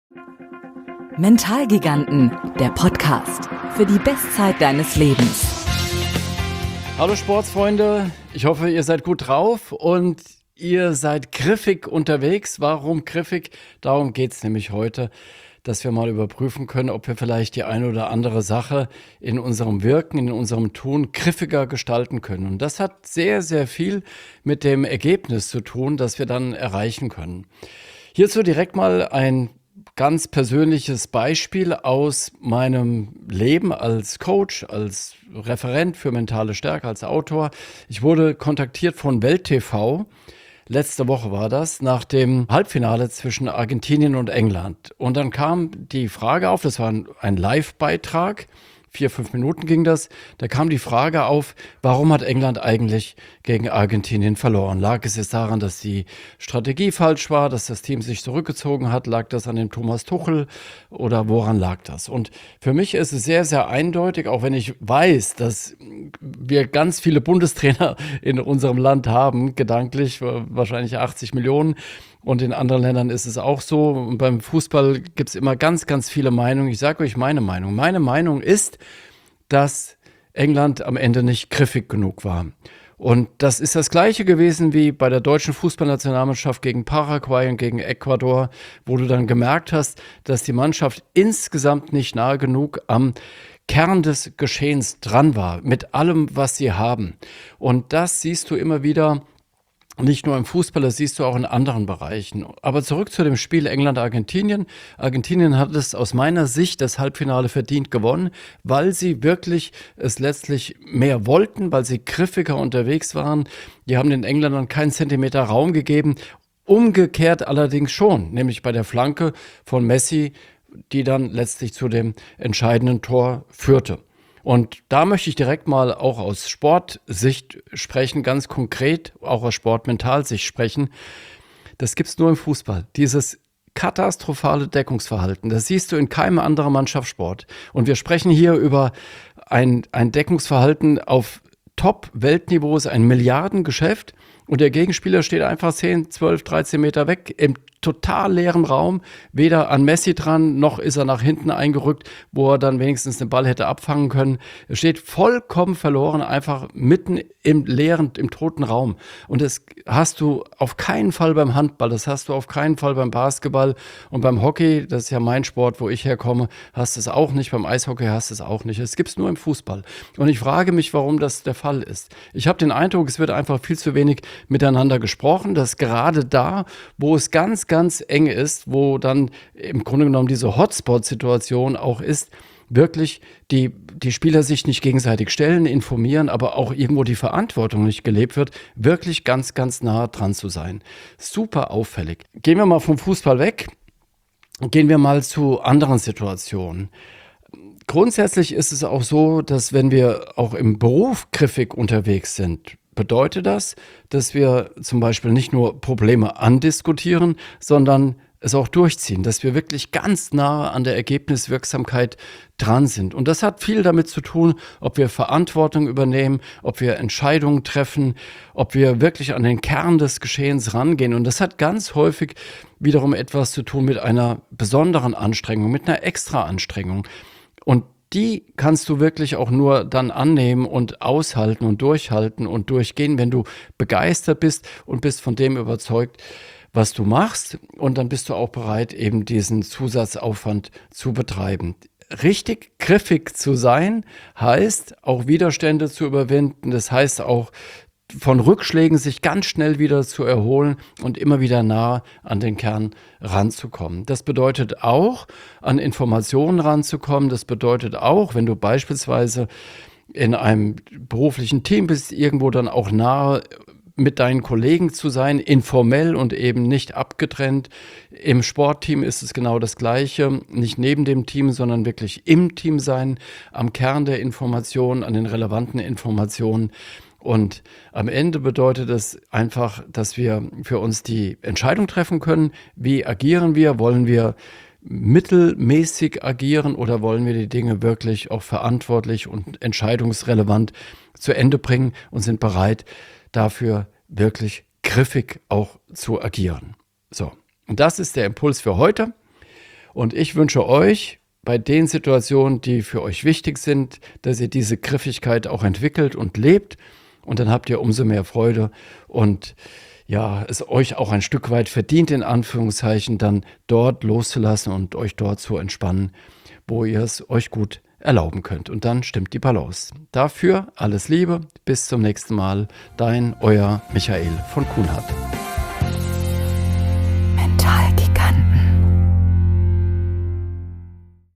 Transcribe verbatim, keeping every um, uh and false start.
Mentalgiganten, der Podcast für die Bestzeit deines Lebens. Hallo Sportsfreunde, ich hoffe, ihr seid gut drauf und ihr seid griffig unterwegs. Warum griffig? Darum geht es nämlich heute, dass wir mal überprüfen können, ob wir vielleicht die eine oder andere Sache in unserem Wirken, in unserem Tun griffiger gestalten können. Und das hat sehr, sehr viel mit dem Ergebnis zu tun, das wir dann erreichen können. Hierzu direkt mal ein ganz persönliches Beispiel aus meinem Leben als Coach, als Referent für mentale Stärke, als Autor. Ich wurde kontaktiert von Welt T V. Letzte Woche war das, nach dem Halbfinale zwischen Argentinien und England. Und dann kam die Frage auf, das war ein, ein Live-Beitrag, vier, fünf Minuten ging das, da kam die Frage auf, warum hat England eigentlich gegen Argentinien verloren? Lag es jetzt daran, dass die Strategie falsch war, dass das Team sich zurückgezogen hat? Lag das an dem Thomas Tuchel oder woran lag das? Und für mich ist es sehr, sehr eindeutig, auch wenn ich weiß, dass wir ganz viele Bundestrainer in unserem Land haben, gedanklich wahrscheinlich achtzig Millionen. Und in anderen Ländern ist es auch so. Und beim Fußball gibt es immer ganz, ganz viele Meinungen. Ich sage euch meine Meinung. Meine Meinung ist, dass England am Ende nicht griffig genug war. Und das ist das Gleiche gewesen wie bei der deutschen Fußballnationalmannschaft gegen Paraguay und gegen Ecuador, wo du dann gemerkt hast, dass die Mannschaft insgesamt nicht nahe genug am Kern des Geschehens dran war, mit allem, was sie haben. Und das siehst du immer wieder. Nicht nur im Fußball, das siehst du auch in anderen Bereichen. Aber zurück zu dem Spiel England-Argentinien. Argentinien hat es aus meiner Sicht das Halbfinale verdient gewonnen, weil sie wirklich es letztlich mehr wollten, weil sie griffiger unterwegs waren. Die haben den Engländern keinen Zentimeter Raum gegeben. Umgekehrt allerdings schon, nämlich bei der Flanke von Messi, die dann letztlich zu dem entscheidenden Tor führte. Und da möchte ich direkt mal auch aus Sportsicht sprechen, ganz konkret auch aus Sportmentalsicht sprechen. Das gibt es nur im Fußball. Dieses katastrophale Deckungsverhalten, das siehst du in keinem anderen Mannschaftssport. Und wir sprechen hier über ein, ein Deckungsverhalten auf Top-Weltniveau, ist ein Milliardengeschäft. Und der Gegenspieler steht einfach zehn, zwölf, dreizehn Meter weg im total leeren Raum, weder an Messi dran, noch ist er nach hinten eingerückt, wo er dann wenigstens den Ball hätte abfangen können. Er steht vollkommen verloren, einfach mitten im leeren, im toten Raum. Und das hast du auf keinen Fall beim Handball, das hast du auf keinen Fall beim Basketball und beim Hockey, das ist ja mein Sport, wo ich herkomme, hast du es auch nicht, beim Eishockey hast du es auch nicht. Es gibt es nur im Fußball. Und ich frage mich, warum das der Fall ist. Ich habe den Eindruck, es wird einfach viel zu wenig miteinander gesprochen, dass gerade da, wo es ganz ganz eng ist, wo dann im Grunde genommen diese Hotspot-Situation auch ist, wirklich die, die Spieler sich nicht gegenseitig stellen, informieren, aber auch irgendwo die Verantwortung nicht gelebt wird, wirklich ganz, ganz nah dran zu sein. Super auffällig. Gehen wir mal vom Fußball weg, gehen wir mal zu anderen Situationen. Grundsätzlich ist es auch so, dass wenn wir auch im Beruf griffig unterwegs sind, bedeutet das, dass wir zum Beispiel nicht nur Probleme andiskutieren, sondern es auch durchziehen, dass wir wirklich ganz nah an der Ergebniswirksamkeit dran sind. Und das hat viel damit zu tun, ob wir Verantwortung übernehmen, ob wir Entscheidungen treffen, ob wir wirklich an den Kern des Geschehens rangehen. Und das hat ganz häufig wiederum etwas zu tun mit einer besonderen Anstrengung, mit einer Extra-Anstrengung. Und die kannst du wirklich auch nur dann annehmen und aushalten und durchhalten und durchgehen, wenn du begeistert bist und bist von dem überzeugt, was du machst. Und dann bist du auch bereit, eben diesen Zusatzaufwand zu betreiben. Richtig griffig zu sein, heißt auch Widerstände zu überwinden. Das heißt auch von Rückschlägen sich ganz schnell wieder zu erholen und immer wieder nah an den Kern ranzukommen. Das bedeutet auch, an Informationen ranzukommen. Das bedeutet auch, wenn du beispielsweise in einem beruflichen Team bist, irgendwo dann auch nahe mit deinen Kollegen zu sein, informell und eben nicht abgetrennt. Im Sportteam ist es genau das Gleiche, nicht neben dem Team, sondern wirklich im Team sein, am Kern der Informationen, an den relevanten Informationen. Und am Ende bedeutet es einfach, dass wir für uns die Entscheidung treffen können, wie agieren wir, wollen wir mittelmäßig agieren oder wollen wir die Dinge wirklich auch verantwortlich und entscheidungsrelevant zu Ende bringen und sind bereit, dafür wirklich griffig auch zu agieren. So, und das ist der Impuls für heute. Und ich wünsche euch bei den Situationen, die für euch wichtig sind, dass ihr diese Griffigkeit auch entwickelt und lebt. Und dann habt ihr umso mehr Freude und ja, es euch auch ein Stück weit verdient, in Anführungszeichen, dann dort loszulassen und euch dort zu entspannen, wo ihr es euch gut erlauben könnt. Und dann stimmt die Balance. Dafür alles Liebe, bis zum nächsten Mal. Dein, euer Michael von Kuhnhardt.